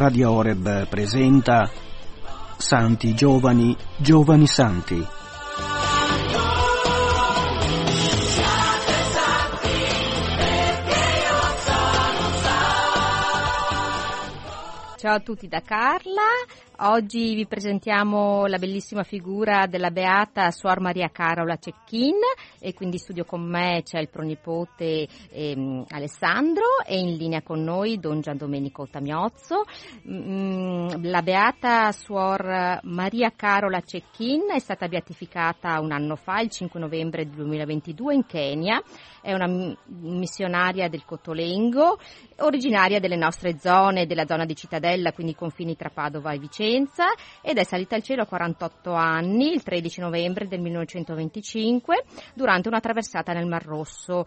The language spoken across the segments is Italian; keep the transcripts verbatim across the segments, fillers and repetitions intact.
Radio Oreb presenta Santi Giovani, Giovani Santi. Ciao a tutti da Carla, oggi vi presentiamo la bellissima figura della beata Suor Maria Carola Cecchin e quindi in studio con me c'è il pronipote ehm, Alessandro e in linea con noi Don Gian Domenico Tamiozzo. Mm, la beata Suor Maria Carola Cecchin è stata beatificata un anno fa, il cinque novembre duemilaventidue in Kenya. È una missionaria del Cottolengo, originaria delle nostre zone, della zona di Cittadella, quindi i confini tra Padova e Vicenza, ed è salita al cielo a quarantotto anni, il tredici novembre del millenovecentoventicinque, durante una traversata nel Mar Rosso,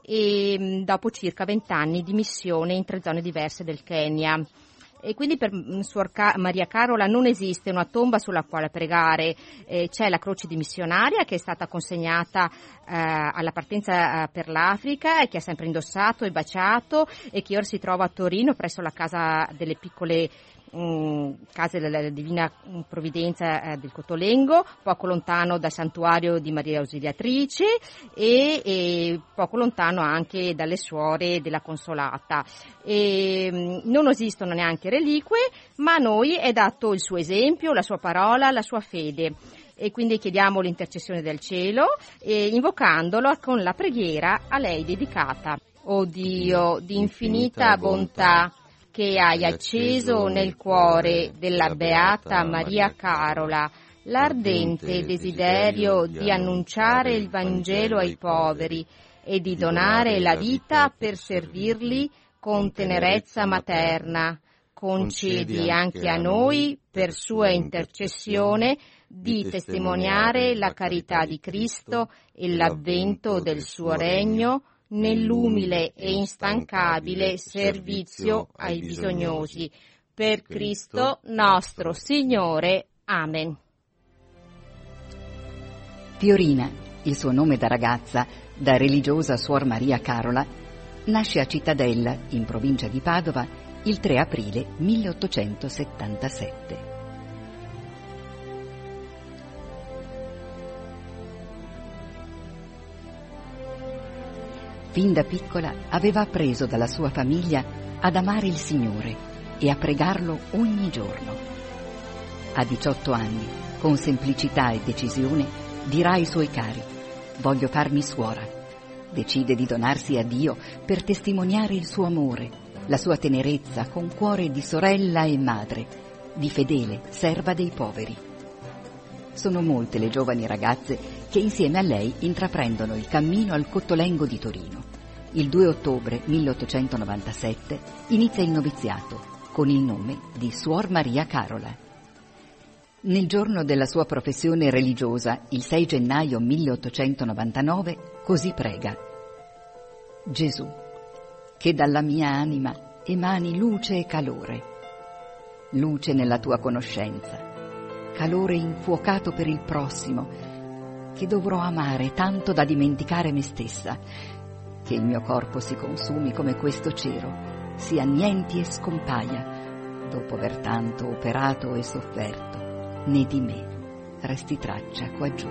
e dopo circa venti anni di missione in tre zone diverse del Kenya. E quindi per Suor Maria Carola non esiste una tomba sulla quale pregare, eh, c'è la croce di missionaria che è stata consegnata eh, alla partenza eh, per l'Africa e che ha sempre indossato e baciato e che ora si trova a Torino presso la casa delle piccole mh, case della Divina Provvidenza eh, del Cottolengo, poco lontano dal santuario di Maria Ausiliatrice e, e poco lontano anche dalle suore della Consolata. E, mh, non esistono neanche reliquie, ma a noi è dato il suo esempio, la sua parola, la sua fede. E quindi chiediamo l'intercessione del cielo, eh, invocandolo con la preghiera a lei dedicata. O Dio di infinita bontà, che hai acceso nel cuore della beata Maria Carola l'ardente desiderio di annunciare il Vangelo ai poveri e di donare la vita per servirli con tenerezza materna, concedi anche a noi, per sua intercessione, di testimoniare la carità di Cristo e l'avvento del suo regno nell'umile e instancabile servizio ai bisognosi. Per Cristo nostro Signore. Amen. Fiorina, il suo nome da ragazza, da religiosa Suor Maria Carola, nasce a Cittadella, in provincia di Padova, il tre aprile milleottocentosettantasette. Fin da piccola aveva appreso dalla sua famiglia ad amare il Signore e a pregarlo ogni giorno. A diciotto anni, con semplicità e decisione, dirà ai suoi cari: «Voglio farmi suora». Decide di donarsi a Dio per testimoniare il suo amore, la sua tenerezza con cuore di sorella e madre, di fedele serva dei poveri. Sono molte le giovani ragazze che insieme a lei intraprendono il cammino al Cottolengo di Torino. Il due ottobre milleottocentonovantasette inizia il noviziato con il nome di Suor Maria Carola. Nel giorno della sua professione religiosa, il sei gennaio milleottocentonovantanove, così prega: «Gesù, che dalla mia anima emani luce e calore, luce nella tua conoscenza, calore infuocato per il prossimo, che dovrò amare tanto da dimenticare me stessa, che il mio corpo si consumi come questo cero, si annienti e scompaia, dopo aver tanto operato e sofferto, né di me resti traccia quaggiù».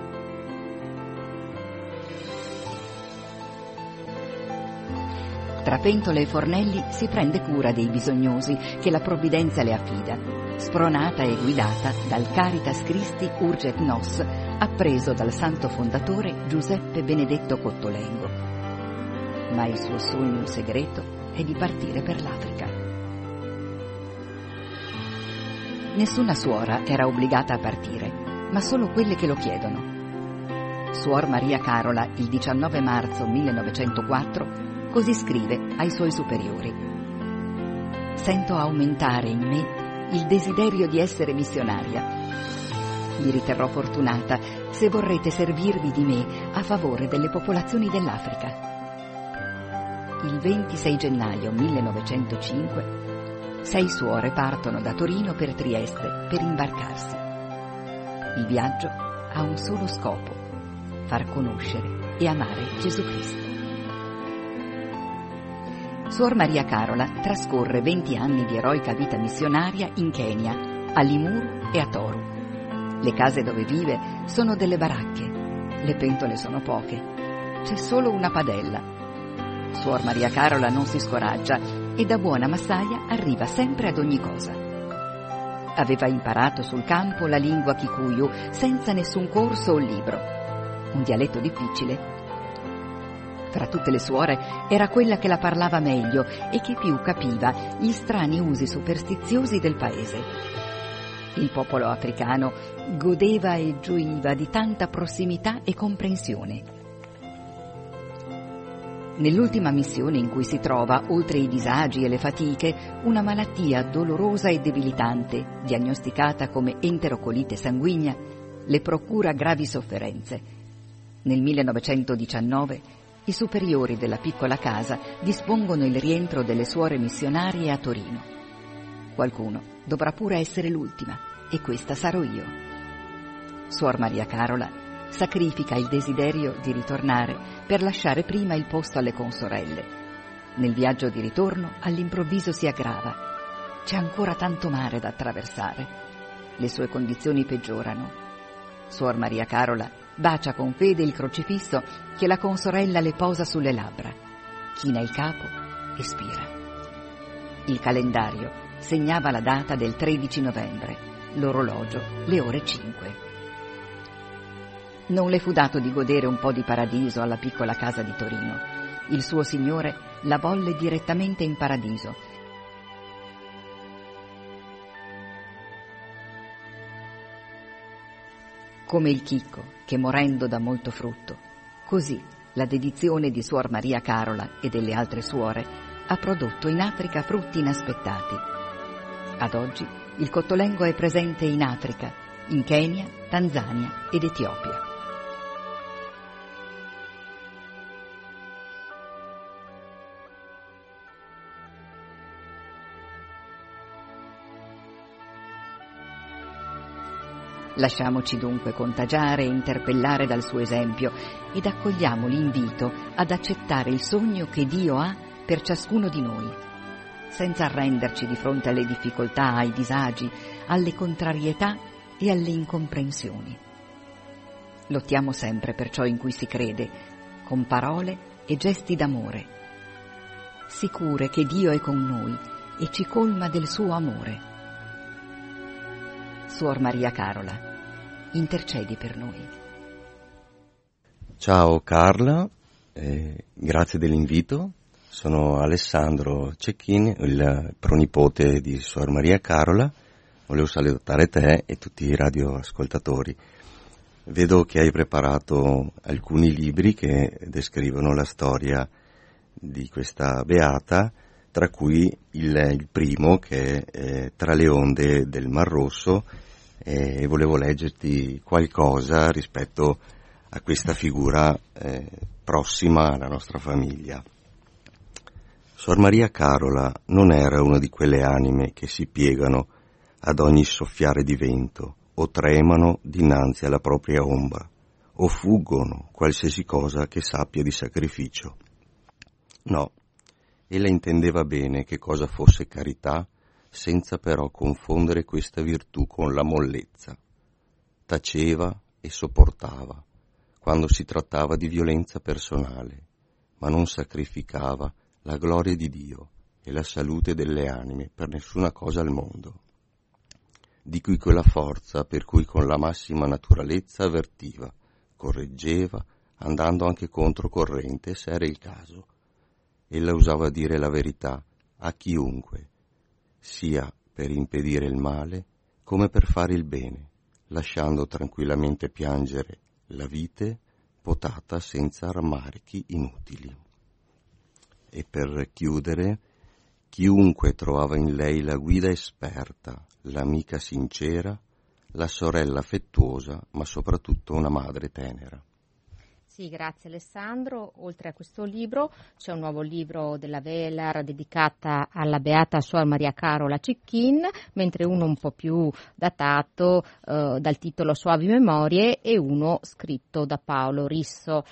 Tra pentole e fornelli si prende cura dei bisognosi che la provvidenza le affida, spronata e guidata dal Caritas Christi Urget Nos, appreso dal santo fondatore Giuseppe Benedetto Cottolengo. Ma il suo sogno segreto è di partire per l'Africa. Nessuna suora era obbligata a partire, ma solo quelle che lo chiedono. Suor Maria Carola, il diciannove marzo millenovecentoquattro, così scrive ai suoi superiori: «Sento aumentare in me il desiderio di essere missionaria. Mi riterrò fortunata se vorrete servirvi di me a favore delle popolazioni dell'Africa». Il ventisei gennaio millenovecentocinque sei suore partono da Torino per Trieste per imbarcarsi. Il viaggio ha un solo scopo: far conoscere e amare Gesù Cristo. Suor Maria Carola trascorre venti anni di eroica vita missionaria in Kenya, a Limuru e a Toru. Le case dove vive sono delle baracche, le pentole sono poche, c'è solo una padella. Suor Maria Carola non si scoraggia e da buona massaia arriva sempre ad ogni cosa. Aveva imparato sul campo la lingua Kikuyu senza nessun corso o libro, un dialetto difficile. Tra tutte le suore era quella che la parlava meglio e che più capiva gli strani usi superstiziosi del paese. Il popolo africano godeva e gioiva di tanta prossimità e comprensione. Nell'ultima missione in cui si trova, oltre i disagi e le fatiche, una malattia dolorosa e debilitante, diagnosticata come enterocolite sanguigna, le procura gravi sofferenze. Nel millenovecentodiciannove i superiori della piccola casa dispongono il rientro delle suore missionarie a Torino. Qualcuno dovrà pure essere l'ultima, e questa sarò io. Suor Maria Carola sacrifica il desiderio di ritornare per lasciare prima il posto alle consorelle. Nel viaggio di ritorno all'improvviso si aggrava. C'è ancora tanto mare da attraversare. Le sue condizioni peggiorano. Suor Maria Carola bacia con fede il crocifisso che la consorella le posa sulle labbra, china il capo e spira. Il calendario segnava la data del tredici novembre, l'orologio le ore cinque. Non le fu dato di godere un po' di paradiso alla piccola casa di Torino. Il suo Signore la volle direttamente in paradiso. Come il chicco che morendo dà molto frutto, così la dedizione di Suor Maria Carola e delle altre suore ha prodotto in Africa frutti inaspettati. Ad oggi il cottolengo è presente in Africa, in Kenya, Tanzania ed Etiopia. Lasciamoci dunque contagiare e interpellare dal suo esempio ed accogliamo l'invito ad accettare il sogno che Dio ha per ciascuno di noi, senza arrenderci di fronte alle difficoltà, ai disagi, alle contrarietà e alle incomprensioni. Lottiamo sempre per ciò in cui si crede, con parole e gesti d'amore, sicure che Dio è con noi e ci colma del suo amore. Suor Maria Carola, intercedi per noi. Ciao Carla, eh, grazie dell'invito. Sono Alessandro Cecchin, il pronipote di Suor Maria Carola. Volevo salutare te e tutti i radioascoltatori. Vedo che hai preparato alcuni libri che descrivono la storia di questa beata, tra cui il, il primo che è eh, Tra le onde del Mar Rosso, e eh, volevo leggerti qualcosa rispetto a questa figura eh, prossima alla nostra famiglia. Suor Maria Carola non era una di quelle anime che si piegano ad ogni soffiare di vento, o tremano dinanzi alla propria ombra, o fuggono qualsiasi cosa che sappia di sacrificio. No, ella intendeva bene che cosa fosse carità, senza però confondere questa virtù con la mollezza. Taceva e sopportava quando si trattava di violenza personale, ma non sacrificava la gloria di Dio e la salute delle anime per nessuna cosa al mondo. Di cui quella forza per cui con la massima naturalezza avvertiva, correggeva, andando anche controcorrente se era il caso. Ella usava dire la verità a chiunque, sia per impedire il male come per fare il bene, lasciando tranquillamente piangere la vite potata senza rammarichi inutili. E per chiudere, chiunque trovava in lei la guida esperta, l'amica sincera, la sorella affettuosa, ma soprattutto una madre tenera. Sì, grazie Alessandro. Oltre a questo libro c'è un nuovo libro della Velar dedicata alla beata Suor Maria Carola Cecchin, mentre uno un po' più datato eh, dal titolo Soavi Memorie e uno scritto da Paolo Risso.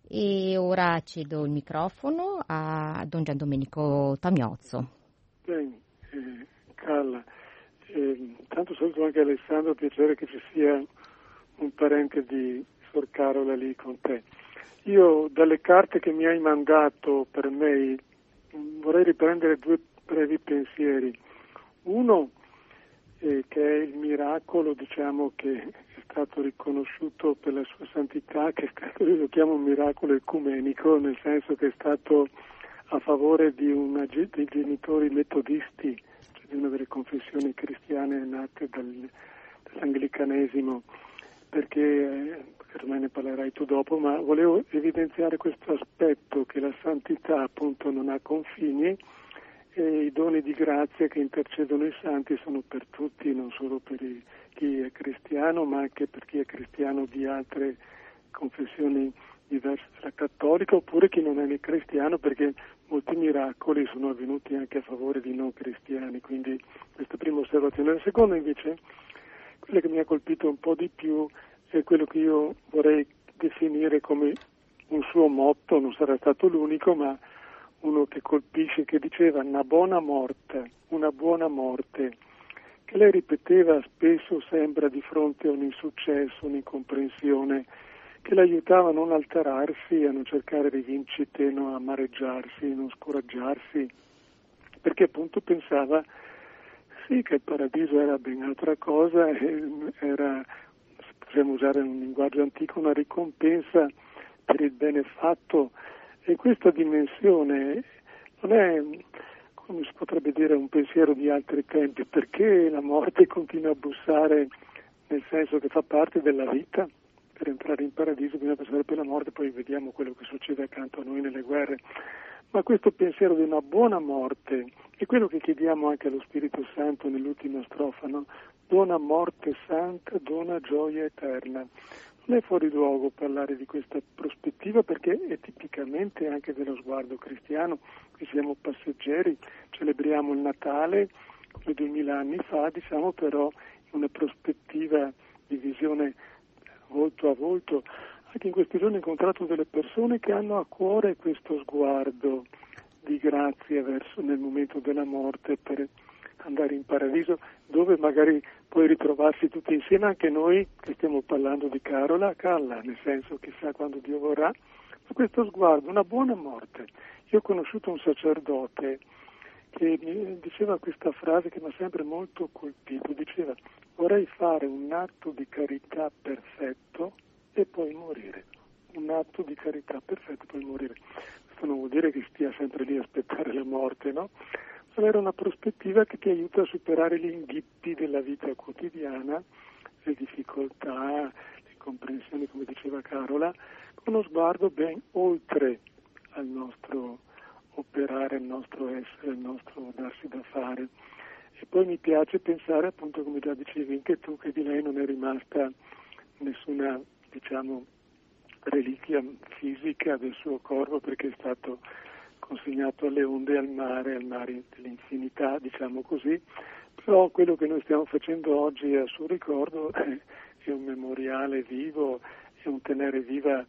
E ora cedo il microfono a Don Gian Domenico Tamiozzo. Bene, eh, Carla, eh, tanto saluto anche Alessandro, piacere che ci sia un parente di Suor Carola lì con te. Io dalle carte che mi hai mandato per mail vorrei riprendere due brevi pensieri. Uno eh, che è il miracolo, diciamo, che è stato riconosciuto per la sua santità, che è stato, io lo chiamo un miracolo ecumenico, nel senso che è stato a favore di una, dei genitori metodisti, cioè di una delle confessioni cristiane nate dal, dall'anglicanesimo, perché, eh, ormai ne parlerai tu dopo, ma volevo evidenziare questo aspetto, che la santità appunto non ha confini, e i doni di grazia che intercedono i santi sono per tutti, non solo per i, chi è cristiano, ma anche per chi è cristiano di altre confessioni diverse dalla cattolica, oppure chi non è né cristiano, perché molti miracoli sono avvenuti anche a favore di non cristiani. Quindi questa prima osservazione. La seconda invece, quella che mi ha colpito un po' di più, è quello che io vorrei definire come un suo motto, non sarà stato l'unico, ma uno che colpisce, che diceva una buona morte, una buona morte, che lei ripeteva spesso, sembra, di fronte a un insuccesso, un'incomprensione, che l'aiutava a non alterarsi, a non cercare rivincite, non a amareggiarsi, non scoraggiarsi, perché appunto pensava sì che il paradiso era ben altra cosa, era, possiamo usare un linguaggio antico, una ricompensa per il bene fatto. E questa dimensione non è, come si potrebbe dire, un pensiero di altri tempi, perché la morte continua a bussare, nel senso che fa parte della vita. Per entrare in paradiso bisogna passare per la morte, poi vediamo quello che succede accanto a noi nelle guerre. Ma questo pensiero di una buona morte è quello che chiediamo anche allo Spirito Santo nell'ultima strofa, no? Dona morte santa, dona gioia eterna. Non è fuori luogo parlare di questa prospettiva, perché è tipicamente anche dello sguardo cristiano. Qui siamo passeggeri, celebriamo il Natale come duemila anni fa, diciamo, però in una prospettiva di visione volto a volto. Anche in questi giorni ho incontrato delle persone che hanno a cuore questo sguardo di grazia verso nel momento della morte, per andare in paradiso, dove magari puoi ritrovarsi tutti insieme, anche noi che stiamo parlando di Carola, Calla, nel senso chissà quando Dio vorrà, ma questo sguardo, una buona morte. Io ho conosciuto un sacerdote che mi diceva questa frase che mi ha sempre molto colpito, diceva: vorrei fare un atto di carità perfetto e poi morire, un atto di carità perfetto e poi morire. Questo non vuol dire che stia sempre lì a aspettare la morte, no? Avere una prospettiva che ti aiuta a superare gli inghippi della vita quotidiana, le difficoltà, le incomprensioni, come diceva Carola, con uno sguardo ben oltre al nostro operare, il nostro essere, il nostro darsi da fare. E poi mi piace pensare, appunto, come già dicevi anche tu, che di lei non è rimasta nessuna, diciamo, reliquia fisica del suo corpo, perché è stato consegnato alle onde e al mare, al mare dell'infinità, diciamo così. Però quello che noi stiamo facendo oggi a suo ricordo è, è un memoriale vivo, è un tenere viva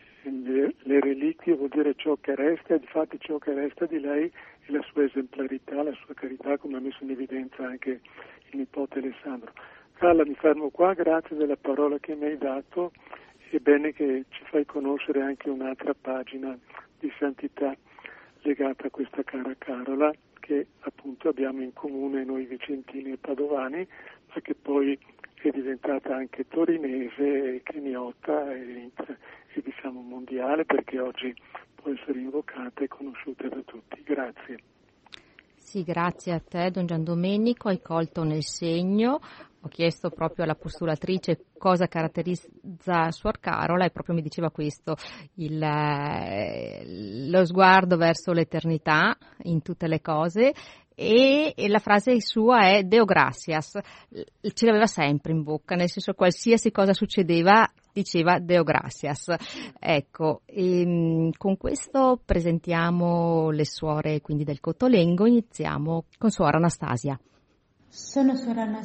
le, le reliquie, vuol dire ciò che resta, e difatti ciò che resta di lei è la sua esemplarità, la sua carità, come ha messo in evidenza anche il nipote Alessandro. Carla, mi fermo qua, grazie della parola che mi hai dato, è bene che ci fai conoscere anche un'altra pagina di santità legata a questa cara Carola, che appunto abbiamo in comune noi vicentini e padovani, ma che poi è diventata anche torinese, keniota e, e diciamo mondiale, perché oggi può essere invocata e conosciuta da tutti. Grazie. Sì, grazie a te, Don Gian Domenico, hai colto nel segno. Ho chiesto proprio alla postulatrice cosa caratterizza Suor Carola e proprio mi diceva questo, il, lo sguardo verso l'eternità in tutte le cose, e, e la frase sua è Deo gratias, ce l'aveva sempre in bocca, nel senso qualsiasi cosa succedeva diceva Deo gratias. Ecco, e, con questo presentiamo le suore quindi del Cottolengo, iniziamo con Suor Anastasia. Sono Suora Anastasia, anch'io suora cotolenghina e vengo da Kenya. La mia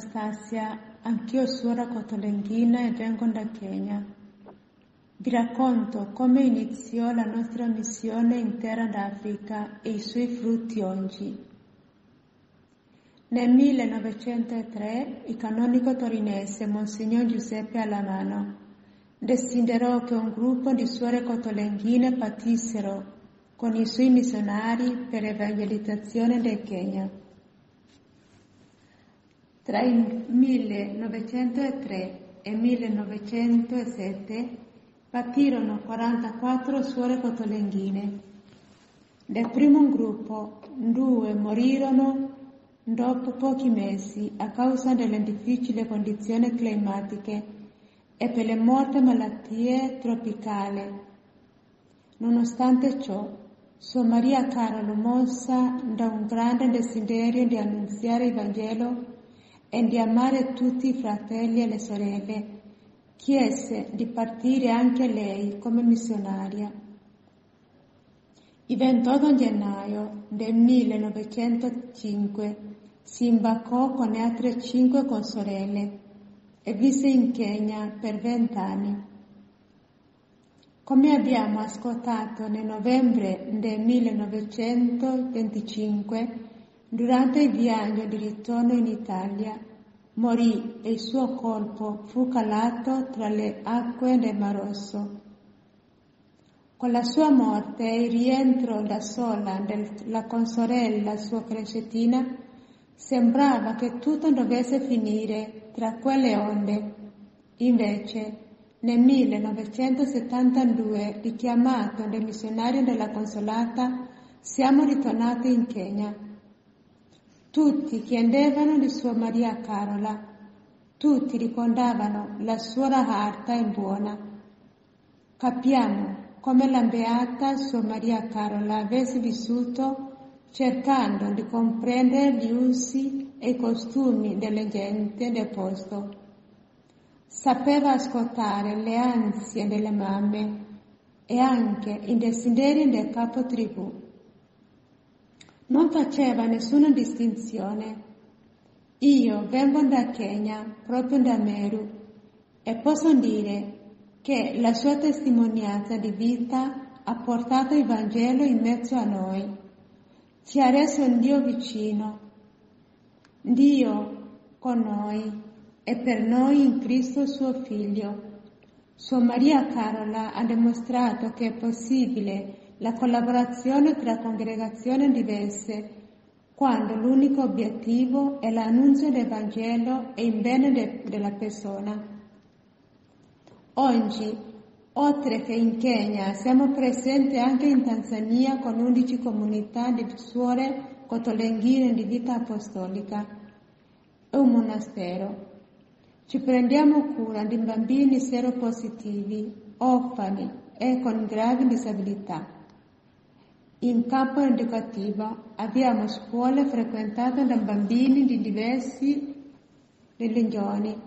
Vi racconto come iniziò la nostra missione in Terra d'Africa e i suoi frutti oggi. Nel millenovecentotre il canonico torinese Monsignor Giuseppe Alamano desiderò che un gruppo di suore cotolenghine partissero con i suoi missionari per l'evangelizzazione del Kenya. Tra il millenovecentotre e il millenovecentosette partirono quarantaquattro suore cotolenghine. Del primo gruppo, due morirono dopo pochi mesi a causa delle difficili condizioni climatiche e per le molte malattie tropicali. Nonostante ciò, Suor Maria Carola, mossa da un grande desiderio di annunziare il Vangelo e di amare tutti i fratelli e le sorelle, chiese di partire anche lei come missionaria. Il ventotto gennaio del millenovecentocinque si imbarcò con le altre cinque consorelle e visse in Kenya per vent'anni. Come abbiamo ascoltato nel novembre del millenovecentoventicinque, durante il viaggio di ritorno in Italia, morì e il suo corpo fu calato tra le acque del Mar Rosso. Con la sua morte e il rientro da sola della consorella Suor Crescentina, sembrava che tutto dovesse finire tra quelle onde. Invece, nel millenovecentosettantadue, richiamato dai missionari della Consolata, siamo ritornati in Kenya. Tutti chiedevano di Suor Maria Carola, tutti ricordavano la suora alta e buona. Capiamo come la beata Suor Maria Carola avesse vissuto cercando di comprendere gli usi e i costumi delle gente del posto. Sapeva ascoltare le ansie delle mamme e anche i desideri del capo tribù. Non faceva nessuna distinzione. Io vengo da Kenya, proprio da Meru, e posso dire che la sua testimonianza di vita ha portato il Vangelo in mezzo a noi. Ci ha reso un Dio vicino, Dio con noi e per noi in Cristo suo Figlio. Suor Maria Carola ha dimostrato che è possibile la collaborazione tra congregazioni diverse, quando l'unico obiettivo è l'annuncio del Vangelo e il bene de- della persona. Oggi, oltre che in Kenya, siamo presenti anche in Tanzania con undici comunità di suore cotolenghine di vita apostolica e un monastero. Ci prendiamo cura di bambini seropositivi, orfani e con gravi disabilità. In campo educativo abbiamo scuole frequentate da bambini di diversi religioni.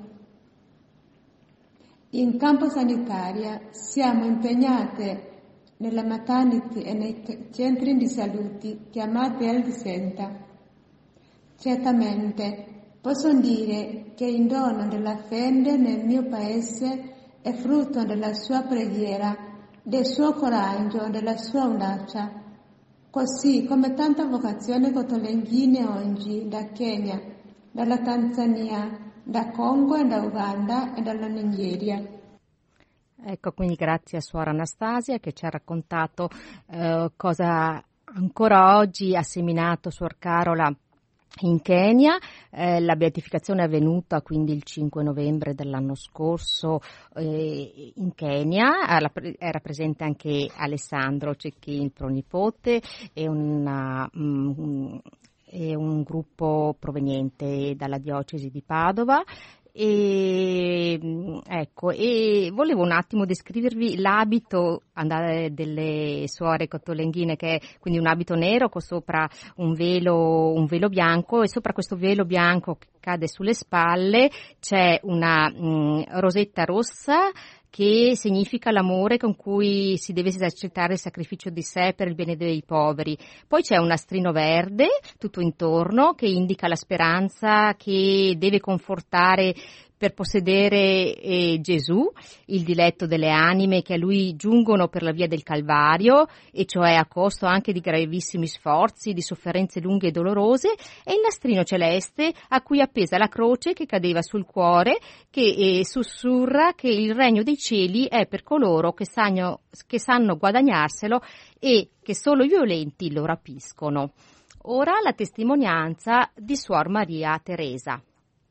In campo sanitario siamo impegnate nella maternity e nei centri di salute chiamati Health Center. Certamente posso dire che il dono della fede nel mio paese è frutto della sua preghiera, del suo coraggio, della sua audacia. Così come tante vocazioni cotolenghine oggi da Kenya, dalla Tanzania, da Congo e da Uganda e dalla Nigeria. Ecco, quindi grazie a Suor Anastasia che ci ha raccontato eh, cosa ancora oggi ha seminato Suor Carola in Kenya. Eh, la beatificazione è avvenuta quindi il cinque novembre dell'anno scorso eh, in Kenya. Era presente anche Alessandro Cecchin, il pronipote, e una, um, e un gruppo proveniente dalla diocesi di Padova. E ecco, e volevo un attimo descrivervi l'abito delle suore cotolenghine, che è quindi un abito nero con sopra un velo, un velo bianco, e sopra questo velo bianco che cade sulle spalle c'è una mh, rosetta rossa che significa l'amore con cui si deve esercitare il sacrificio di sé per il bene dei poveri. Poi c'è un nastrino verde tutto intorno che indica la speranza che deve confortare per possedere eh, Gesù, il diletto delle anime che a lui giungono per la via del Calvario, e cioè a costo anche di gravissimi sforzi, di sofferenze lunghe e dolorose, e il nastrino celeste a cui appesa la croce che cadeva sul cuore, che eh, sussurra che il regno dei cieli è per coloro che sanno, che sanno guadagnarselo e che solo i violenti lo rapiscono. Ora la testimonianza di Suor Maria Teresa.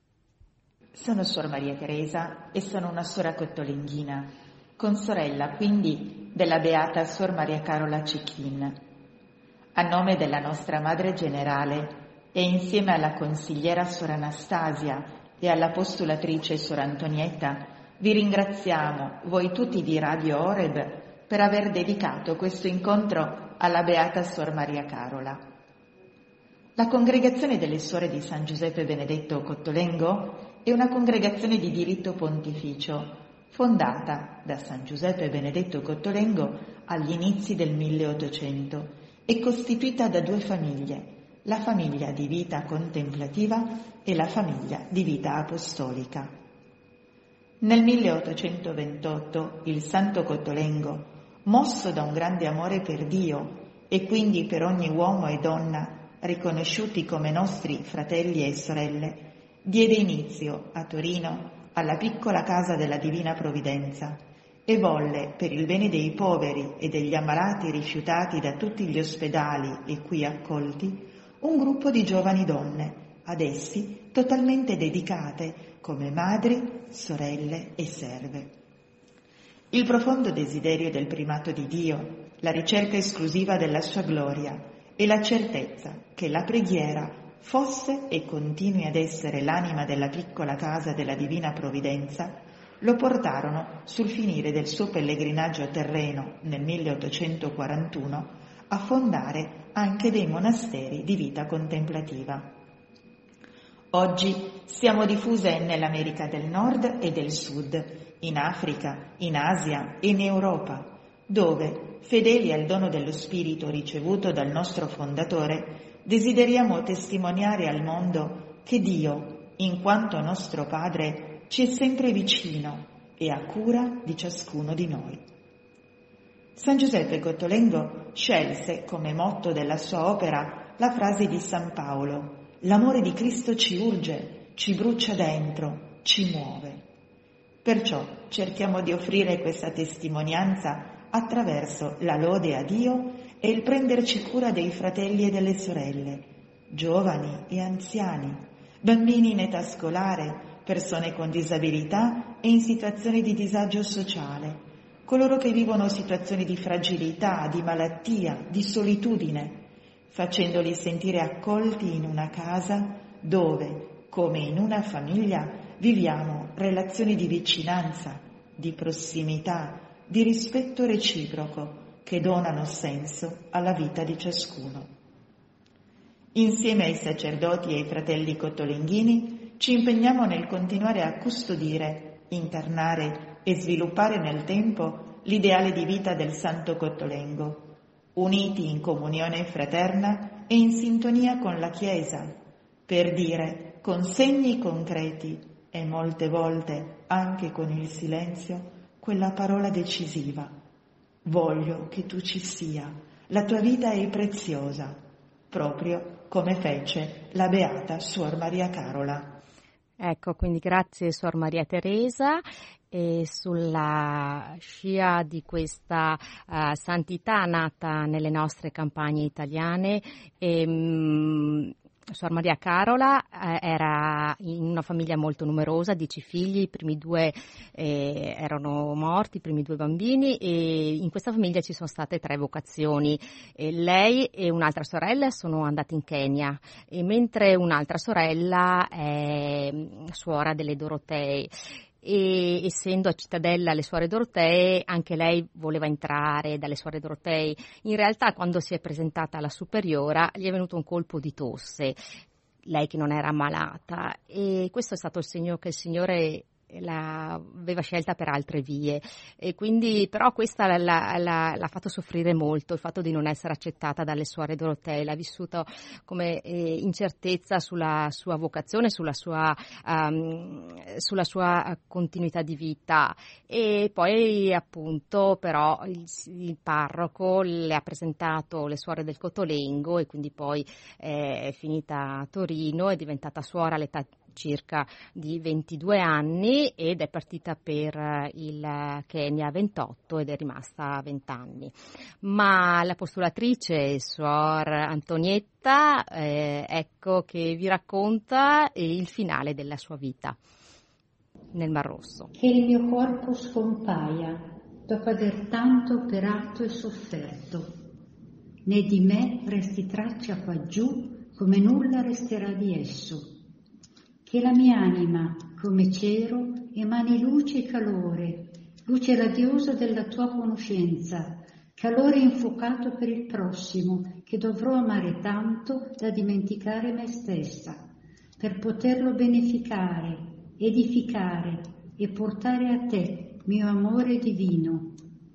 Sono Suor Maria Teresa e sono una suora cottolenghina, consorella quindi della beata Suor Maria Carola Cecchin. A nome della nostra Madre Generale e insieme alla consigliera Suor Anastasia e all'apostolatrice Suor Antonietta, vi ringraziamo, voi tutti di Radio Oreb, per aver dedicato questo incontro alla beata Suor Maria Carola. La congregazione delle Suore di San Giuseppe Benedetto Cottolengo è una congregazione di diritto pontificio, fondata da San Giuseppe Benedetto Cottolengo agli inizi del milleottocento e costituita da due famiglie, la famiglia di vita contemplativa e la famiglia di vita apostolica. Nel milleottocentoventotto il Santo Cottolengo, mosso da un grande amore per Dio e quindi per ogni uomo e donna riconosciuti come nostri fratelli e sorelle, diede inizio a Torino alla piccola casa della Divina Provvidenza e volle, per il bene dei poveri e degli ammalati rifiutati da tutti gli ospedali e qui accolti, un gruppo di giovani donne, ad essi totalmente dedicate come madri, sorelle e serve. Il profondo desiderio del primato di Dio, la ricerca esclusiva della sua gloria e la certezza che la preghiera fosse e continui ad essere l'anima della piccola casa della Divina Provvidenza, lo portarono sul finire del suo pellegrinaggio terreno nel milleottocentoquarantuno a fondare anche dei monasteri di vita contemplativa. Oggi siamo diffuse nell'America del Nord e del Sud, in Africa, in Asia e in Europa, dove, fedeli al dono dello Spirito ricevuto dal nostro fondatore, desideriamo testimoniare al mondo che Dio, in quanto nostro Padre, ci è sempre vicino e ha cura di ciascuno di noi. San Giuseppe Cottolengo scelse come motto della sua opera la frase di San Paolo: l'amore di Cristo ci urge, ci brucia dentro, ci muove. Perciò cerchiamo di offrire questa testimonianza attraverso la lode a Dio e il prenderci cura dei fratelli e delle sorelle, giovani e anziani, bambini in età scolare, persone con disabilità e in situazioni di disagio sociale, coloro che vivono situazioni di fragilità, di malattia, di solitudine, facendoli sentire accolti in una casa dove, come in una famiglia, viviamo relazioni di vicinanza, di prossimità, di rispetto reciproco che donano senso alla vita di ciascuno. Insieme ai sacerdoti e ai fratelli cottolenghini ci impegniamo nel continuare a custodire, incarnare e sviluppare nel tempo l'ideale di vita del Santo Cottolengo, uniti in comunione fraterna e in sintonia con la Chiesa, per dire con segni concreti e molte volte anche con il silenzio quella parola decisiva: voglio che tu ci sia, la tua vita è preziosa, proprio come fece la beata Suor Maria Carola. Ecco, quindi grazie Suor Maria Teresa. E sulla scia di questa uh, santità nata nelle nostre campagne italiane, ehm, Suor Maria Carola eh, era in una famiglia molto numerosa, dieci figli, i primi due eh, erano morti, i primi due bambini, e in questa famiglia ci sono state tre vocazioni. E lei e un'altra sorella sono andate in Kenya, e mentre un'altra sorella è suora delle Dorotee. E essendo a Cittadella le suore Dorotee, anche lei voleva entrare dalle suore Dorotee. In realtà, quando si è presentata alla superiora, gli è venuto un colpo di tosse, lei che non era ammalata, e questo è stato il segno che il Signore l'aveva scelta per altre vie, e quindi però questa l'ha, l'ha, l'ha fatto soffrire molto, il fatto di non essere accettata dalle suore Dorotee, l'ha vissuto come eh, incertezza sulla sua vocazione, sulla sua, um, sulla sua continuità di vita. E poi appunto però il, il parroco le ha presentato le suore del Cotolengo, e quindi poi eh, è finita a Torino, è diventata suora all'età circa di ventidue anni ed è partita per il Kenya a ventotto ed è rimasta a venti anni. Ma la postulatrice, Suor Antonietta, eh, ecco che vi racconta il finale della sua vita nel Mar Rosso. Che il mio corpo scompaia dopo aver tanto operato e sofferto, né di me resti traccia qua giù come nulla resterà di esso. Che la mia anima, come cero, emani luce e calore, luce radiosa della tua conoscenza, calore infuocato per il prossimo, che dovrò amare tanto da dimenticare me stessa, per poterlo beneficare, edificare e portare a te, mio amore divino.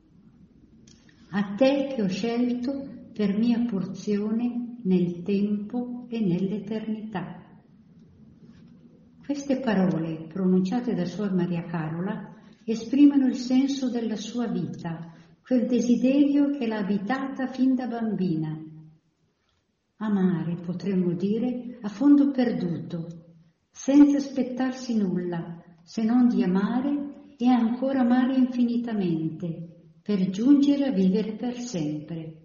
A te che ho scelto per mia porzione nel tempo e nell'eternità. Queste parole, pronunciate da Suor Maria Carola, esprimono il senso della sua vita, quel desiderio che l'ha abitata fin da bambina. Amare, potremmo dire, a fondo perduto, senza aspettarsi nulla, se non di amare e ancora amare infinitamente, per giungere a vivere per sempre.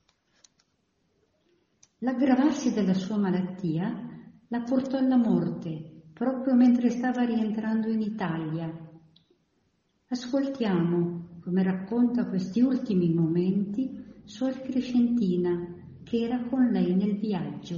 L'aggravarsi della sua malattia la portò alla morte, proprio mentre stava rientrando in Italia. Ascoltiamo, come racconta questi ultimi momenti, Suor Crescentina, che era con lei nel viaggio.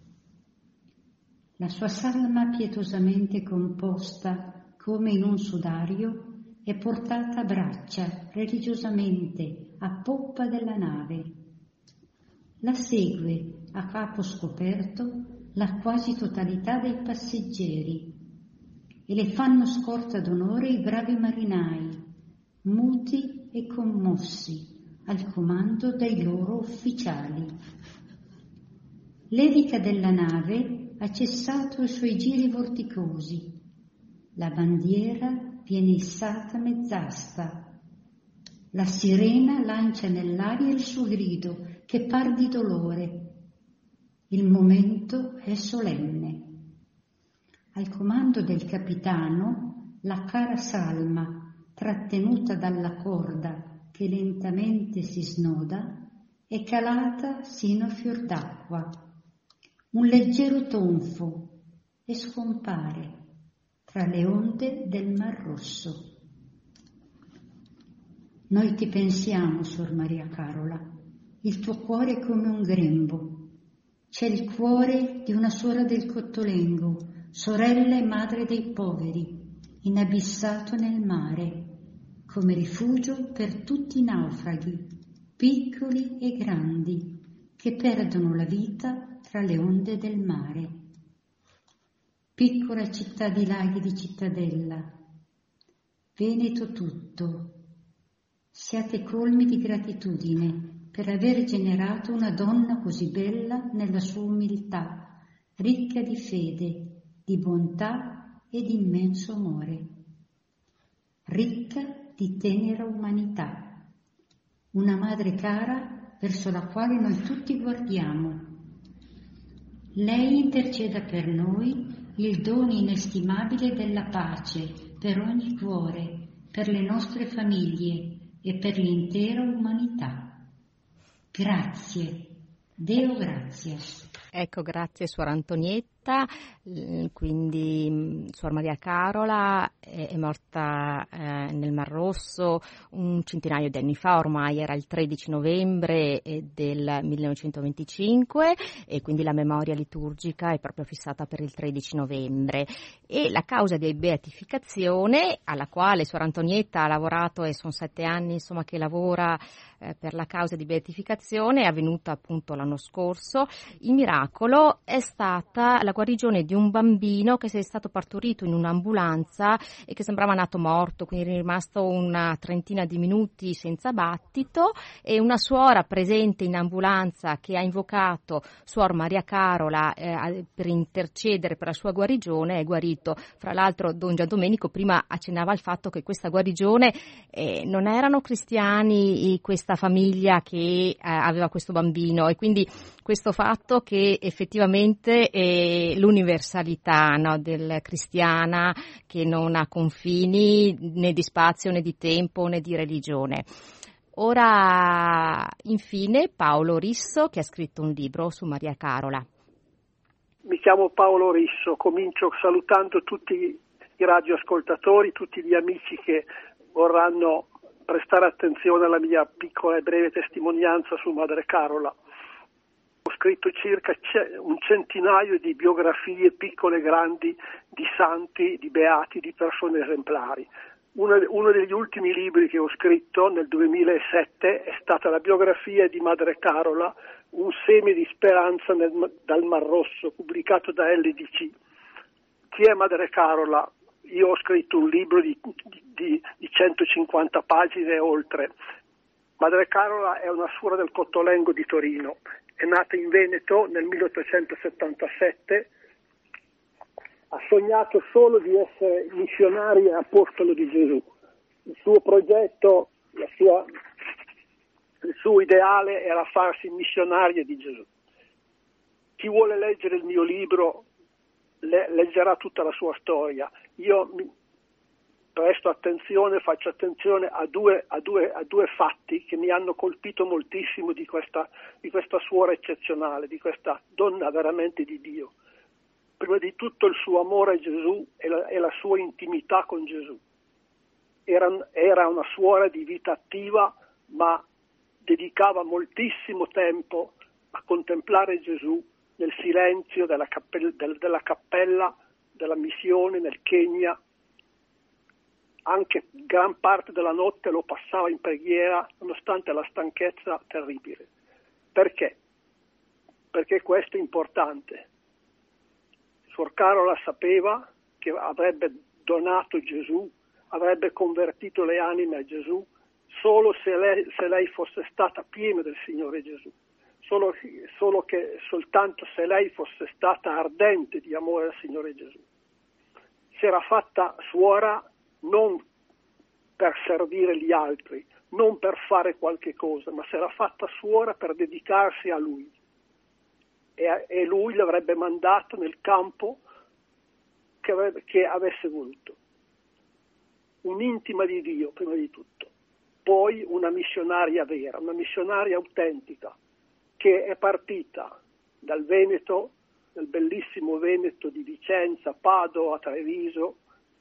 La sua salma pietosamente composta, come in un sudario, è portata a braccia, religiosamente, a poppa della nave. La segue, a capo scoperto, la quasi totalità dei passeggeri, e le fanno scorta d'onore i bravi marinai, muti e commossi, al comando dei loro ufficiali. L'elica della nave ha cessato i suoi giri vorticosi, la bandiera viene issata a mezz'asta, la sirena lancia nell'aria il suo grido che par di dolore. Il momento è solenne. Al comando del capitano, la cara salma, trattenuta dalla corda che lentamente si snoda, è calata sino a fior d'acqua. Un leggero tonfo e scompare tra le onde del Mar Rosso. Noi ti pensiamo, Suor Maria Carola, il tuo cuore è come un grembo. C'è il cuore di una suora del Cotolengo, sorella e madre dei poveri, inabissato nel mare, come rifugio per tutti i naufraghi, piccoli e grandi, che perdono la vita tra le onde del mare. Piccola città di laghi di Cittadella, Veneto tutto, siate colmi di gratitudine per aver generato una donna così bella nella sua umiltà, ricca di fede, di bontà e di immenso amore, ricca di tenera umanità, una madre cara verso la quale noi tutti guardiamo. Lei interceda per noi il dono inestimabile della pace per ogni cuore, per le nostre famiglie e per l'intera umanità. Grazie, Deo grazie. Ecco, grazie Suor Antonietta. Quindi Suor Maria Carola è, è morta eh, nel Mar Rosso un centinaio di anni fa, ormai era il tredici novembre del millenovecentoventicinque, e quindi la memoria liturgica è proprio fissata per il tredici novembre, e la causa di beatificazione alla quale Suor Antonietta ha lavorato, e sono sette anni insomma che lavora eh, per la causa di beatificazione, è avvenuta appunto l'anno scorso. Il miracolo è stata la alla guarigione di un bambino che è stato partorito in un'ambulanza e che sembrava nato morto, quindi è rimasto una trentina di minuti senza battito, e una suora presente in ambulanza che ha invocato Suor Maria Carola eh, per intercedere per la sua guarigione è guarito. Fra l'altro Don Giandomenico prima accennava al fatto che questa guarigione eh, non erano cristiani, questa famiglia che eh, aveva questo bambino, e quindi questo fatto che effettivamente è l'universalità, no, del cristiana, che non ha confini né di spazio né di tempo né di religione. Ora infine Paolo Risso, che ha scritto un libro su Maria Carola. Mi chiamo Paolo Risso, comincio salutando tutti i radioascoltatori, tutti gli amici che vorranno prestare attenzione alla mia piccola e breve testimonianza su Madre Carola. Ho scritto circa un centinaio di biografie piccole e grandi di santi, di beati, di persone esemplari. Uno, uno degli ultimi libri che ho scritto nel duemilasette è stata la biografia di Madre Carola, un seme di speranza nel, dal Mar Rosso, pubblicato da L D C. Chi è Madre Carola? Io ho scritto un libro di, di, di centocinquanta pagine e oltre. Madre Carola è una suora del Cottolengo di Torino, è nata in Veneto nel milleottocentosettantasette, ha sognato solo di essere missionaria e apostolo di Gesù. Il suo progetto, la sua, il suo ideale era farsi missionaria di Gesù. Chi vuole leggere il mio libro le, leggerà tutta la sua storia. Io mi presto attenzione, faccio attenzione a due, a due, a due fatti che mi hanno colpito moltissimo di questa, di questa suora eccezionale, di questa donna veramente di Dio. Prima di tutto il suo amore a Gesù e la, e la sua intimità con Gesù. Era, era una suora di vita attiva, ma dedicava moltissimo tempo a contemplare Gesù nel silenzio della cappella, del, della cappella della missione nel Kenya. Anche gran parte della notte lo passava in preghiera, nonostante la stanchezza terribile. Perché? Perché questo è importante. Suor Carola sapeva che avrebbe donato Gesù, avrebbe convertito le anime a Gesù, solo se lei, se lei fosse stata piena del Signore Gesù. Solo, solo che soltanto se lei fosse stata ardente di amore al Signore Gesù. Si era fatta suora non per servire gli altri, non per fare qualche cosa, ma si era fatta suora per dedicarsi a Lui. E, e Lui l'avrebbe mandato nel campo che, avrebbe, che avesse voluto. Un'intima di Dio, prima di tutto. Poi una missionaria vera, una missionaria autentica, che è partita dal Veneto, dal bellissimo Veneto di Vicenza, Padova, Treviso,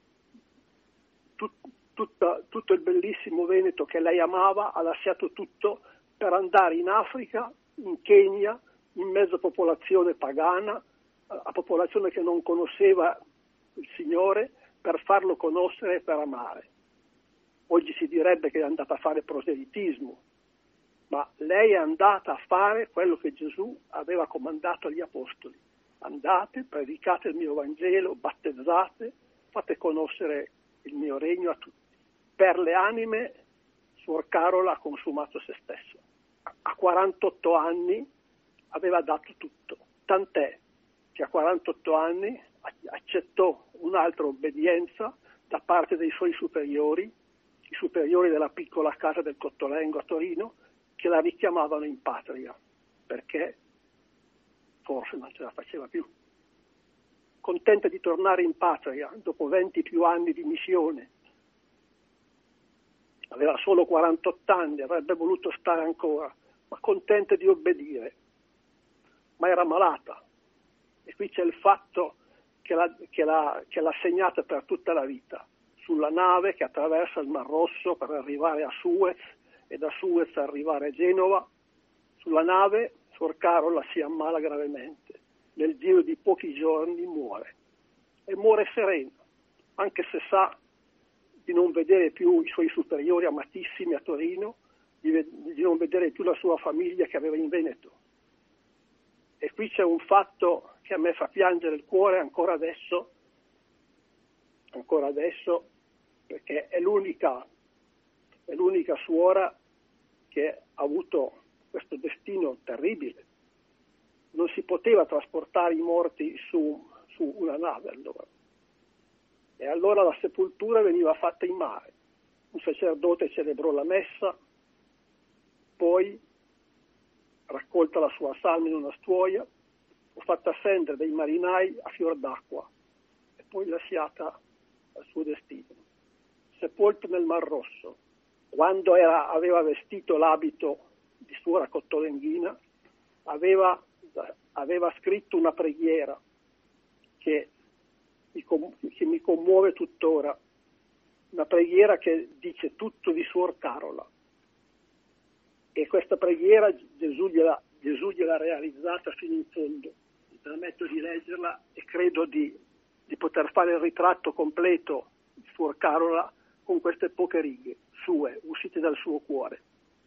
tut, tutta, tutto il bellissimo Veneto che lei amava, ha lasciato tutto per andare in Africa, in Kenya, in mezzo a popolazione pagana, a popolazione che non conosceva il Signore, per farlo conoscere e per amare. Oggi si direbbe che è andata a fare proselitismo, ma lei è andata a fare quello che Gesù aveva comandato agli apostoli. Andate, predicate il mio Vangelo, battezzate, fate conoscere il mio regno a tutti. Per le anime, Suor Carola ha consumato se stesso. A quarantotto anni aveva dato tutto, tant'è che a quarantotto anni accettò un'altra obbedienza da parte dei suoi superiori, i superiori della piccola casa del Cottolengo a Torino, che la richiamavano in patria, perché forse non ce la faceva più. Contenta di tornare in patria dopo venti più anni di missione. Aveva solo quarantotto anni, avrebbe voluto stare ancora, ma contenta di obbedire. Ma era malata. E qui c'è il fatto che l'ha, che l'ha, che l'ha segnata per tutta la vita. Sulla nave che attraversa il Mar Rosso per arrivare a Suez e da Suez arrivare a Genova, sulla nave Suor Carola si ammala gravemente. Nel giro di pochi giorni muore. E muore serena, anche se sa di non vedere più i suoi superiori amatissimi a Torino, di, di non vedere più la sua famiglia che aveva in Veneto. E qui c'è un fatto che a me fa piangere il cuore ancora adesso, ancora adesso, perché è l'unica, è l'unica suora che ha avuto questo destino terribile. Non si poteva trasportare i morti su, su una nave allora. E allora la sepoltura veniva fatta in mare. Un sacerdote celebrò la messa, poi raccolta la sua salma in una stuoia, fu fatta scendere dai marinai a fior d'acqua e poi lasciata al suo destino. Sepolta nel Mar Rosso. Quando era, aveva vestito l'abito di suora Cottolenghina, aveva, aveva scritto una preghiera che mi, che mi commuove tuttora, una preghiera che dice tutto di Suor Carola. E questa preghiera Gesù gliela, Gesù gliel'ha realizzata fino in fondo. Mi permetto di leggerla e credo di, di poter fare il ritratto completo di Suor Carola con queste poche righe sue, uscite dal suo cuore.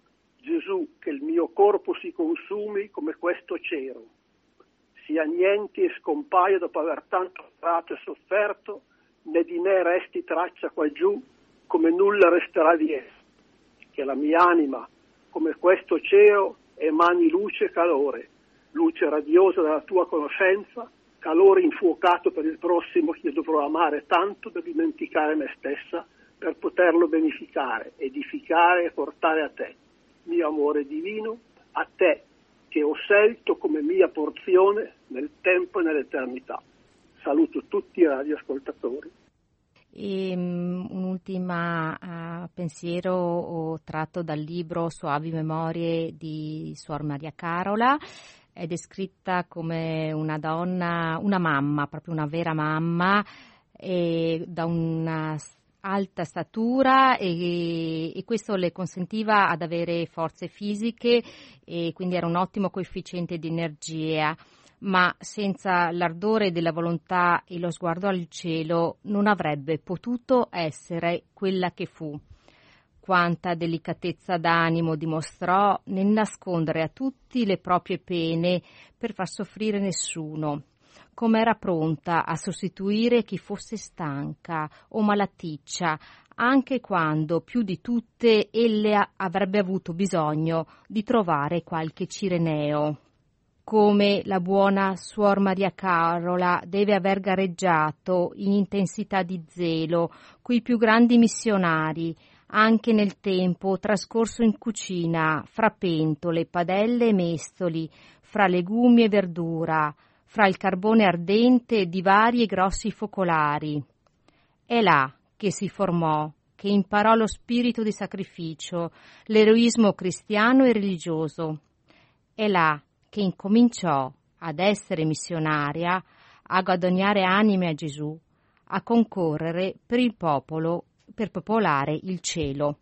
Gesù, che il mio corpo si consumi come questo cero, si annienti e scompaia dopo aver tanto operato e sofferto, né di me resti traccia qua giù, come nulla resterà di esso. Che la mia anima, come questo cielo, emani luce e calore, luce radiosa della tua conoscenza, calore infuocato per il prossimo che io dovrò amare tanto da dimenticare me stessa per poterlo beneficare, edificare e portare a te, mio amore divino, a te che ho scelto come mia porzione nel tempo e nell'eternità. Saluto tutti i radioascoltatori. E, um, un'ultima uh, pensiero tratto dal libro Soavi Memorie di Suor Maria Carola. È descritta come una donna, una mamma, proprio una vera mamma, e da una alta statura e, e questo le consentiva ad avere forze fisiche e quindi era un ottimo coefficiente di energia, ma senza l'ardore della volontà e lo sguardo al cielo non avrebbe potuto essere quella che fu. Quanta delicatezza d'animo dimostrò nel nascondere a tutti le proprie pene per far soffrire nessuno. Come era pronta a sostituire chi fosse stanca o malaticcia, anche quando più di tutte ella avrebbe avuto bisogno di trovare qualche cireneo. Come la buona Suor Maria Carola deve aver gareggiato in intensità di zelo coi più grandi missionari, anche nel tempo trascorso in cucina, fra pentole, padelle e mestoli, fra legumi e verdura, fra il carbone ardente di vari e grossi focolari. È là che si formò, che imparò lo spirito di sacrificio, l'eroismo cristiano e religioso. È là che incominciò ad essere missionaria, a guadagnare anime a Gesù, a concorrere per il popolo, per popolare il cielo.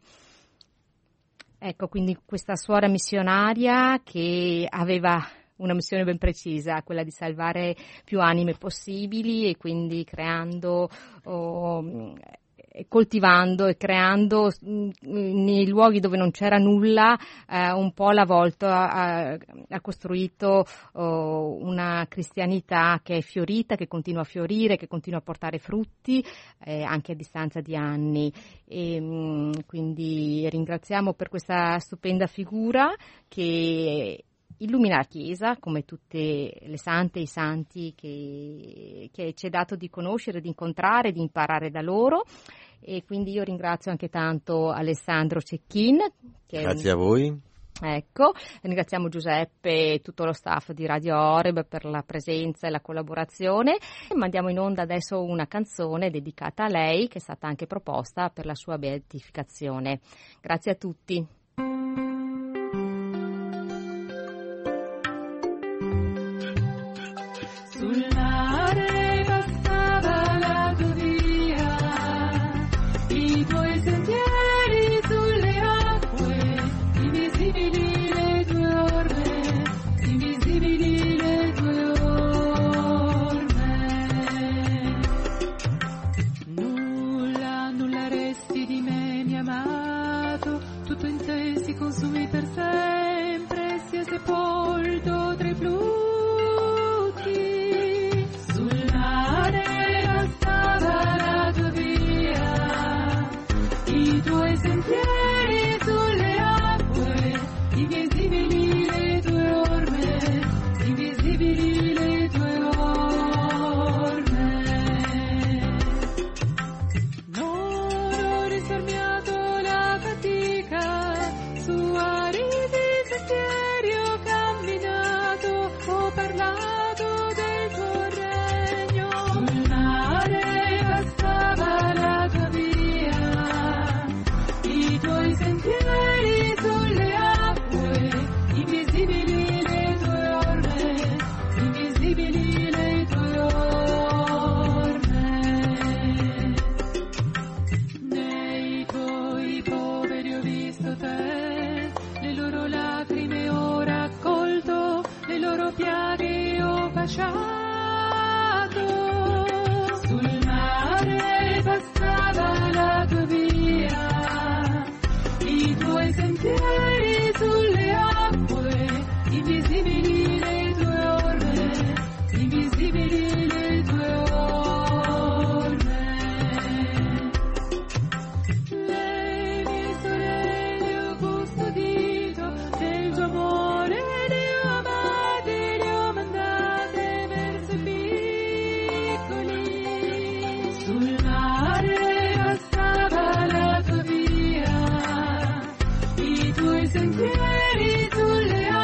Ecco, quindi questa suora missionaria che aveva una missione ben precisa, quella di salvare più anime possibili e quindi creando, oh, coltivando e creando nei luoghi dove non c'era nulla, eh, un po' alla volta ha, ha costruito oh, una cristianità che è fiorita, che continua a fiorire, che continua a portare frutti eh, anche a distanza di anni. E, mh, quindi ringraziamo per questa stupenda figura che illumina la Chiesa, come tutte le sante e i santi che, che ci è dato di conoscere, di incontrare, di imparare da loro. E quindi io ringrazio anche tanto Alessandro Cecchin. Che Grazie è un... a voi. Ecco, ringraziamo Giuseppe e tutto lo staff di Radio Oreb per la presenza e la collaborazione. E mandiamo in onda adesso una canzone dedicata a lei, che è stata anche proposta per la sua beatificazione. Grazie a tutti. Sull'are passava la tua via, i tuoi sentieri sulle acque, invisibili le tue orme, invisibili le tue orme. Nulla, nulla resti di me, mio amato, tutto in te si consumi per sempre, sia sepolto tra i flutti baciato, sul mare passava la tua via, i tuoi sentieri sulle acque, invisibili le tue orme, invisibili le tue orme. Lei mi sorelle ho custodito del tuo amore, le ho amate, le ho mandate verso i piccoli, sul mare passava la tua via, i tuoi sentieri sulle acque,